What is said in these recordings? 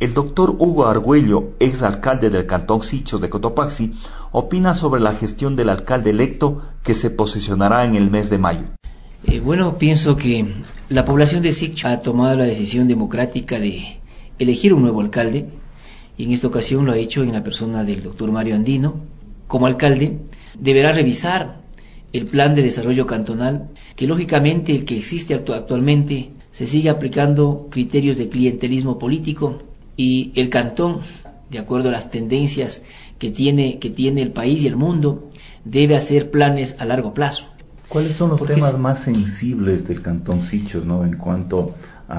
El doctor Hugo Argüello, exalcalde del Cantón Sichos de Cotopaxi, opina sobre la gestión del alcalde electo que se posesionará en el mes de mayo. Pienso que la población de Sichos ha tomado la decisión democrática de elegir un nuevo alcalde, y en esta ocasión lo ha hecho en la persona del doctor Mario Andino. Como alcalde, deberá revisar el plan de desarrollo cantonal, que lógicamente el que existe actualmente se sigue aplicando criterios de clientelismo político, y el cantón, de acuerdo a las tendencias que tiene el país y el mundo, debe hacer planes a largo plazo. ¿Cuáles son los temas más sensibles del Cantón Sichos, ¿no?, en cuanto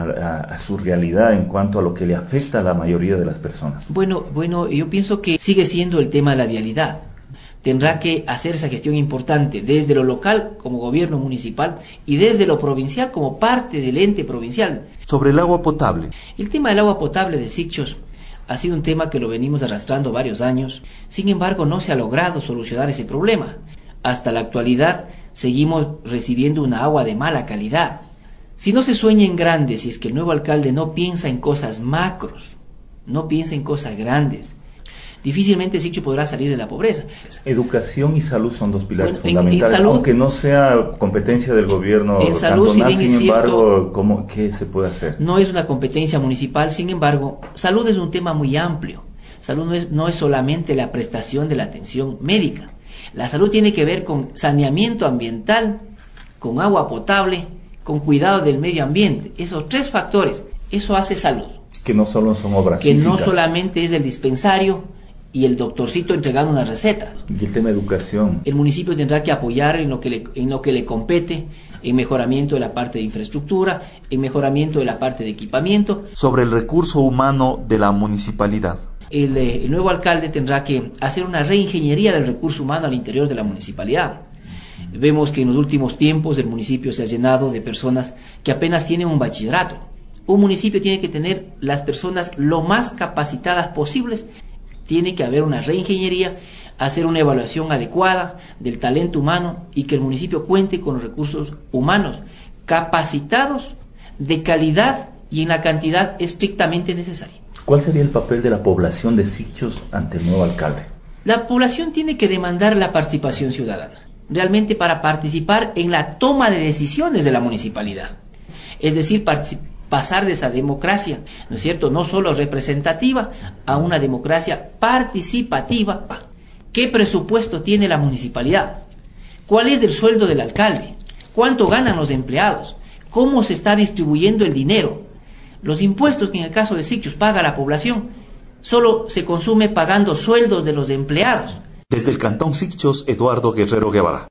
a su realidad, en cuanto a lo que le afecta a la mayoría de las personas? Bueno, yo pienso que sigue siendo el tema de la vialidad. Tendrá que hacer esa gestión importante desde lo local como gobierno municipal y desde lo provincial como parte del ente provincial. Sobre el agua potable. El tema del agua potable de Sichos ha sido un tema que lo venimos arrastrando varios años. Sin embargo, no se ha logrado solucionar ese problema. Hasta la actualidad seguimos recibiendo una agua de mala calidad. Si no se sueña en grande, si es que el nuevo alcalde no piensa en cosas macros, no piensa en cosas grandes, difícilmente Sichos podrá salir de la pobreza. Educación y salud son dos pilares fundamentales, en salud, aunque no sea competencia del gobierno en salud, cantonal, si bien sin embargo, cierto, ¿qué se puede hacer? No es una competencia municipal, sin embargo, salud es un tema muy amplio. Salud no es solamente la prestación de la atención médica. La salud tiene que ver con saneamiento ambiental, con agua potable, con cuidado del medio ambiente. Esos tres factores, eso hace salud. Que no solo son obras que físicas. No solamente es el dispensario y el doctorcito entregando una receta. Y el tema de educación. El municipio tendrá que apoyar en lo que le compete, en mejoramiento de la parte de infraestructura, en mejoramiento de la parte de equipamiento. Sobre el recurso humano de la municipalidad. El nuevo alcalde tendrá que hacer una reingeniería del recurso humano al interior de la municipalidad. Vemos que en los últimos tiempos el municipio se ha llenado de personas que apenas tienen un bachillerato. Un municipio tiene que tener las personas lo más capacitadas posibles. Tiene que haber una reingeniería, hacer una evaluación adecuada del talento humano y que el municipio cuente con los recursos humanos capacitados, de calidad y en la cantidad estrictamente necesaria. ¿Cuál sería el papel de la población de Sichos ante el nuevo alcalde? La población tiene que demandar la participación ciudadana, realmente para participar en la toma de decisiones de la municipalidad. Es decir, pasar de esa democracia, ¿no es cierto?, no solo representativa, a una democracia participativa. ¿Qué presupuesto tiene la municipalidad? ¿Cuál es el sueldo del alcalde? ¿Cuánto ganan los empleados? ¿Cómo se está distribuyendo el dinero? Los impuestos que en el caso de Sichos paga la población, solo se consume pagando sueldos de los empleados. Desde el Cantón Sichos, Eduardo Guerrero Guevara.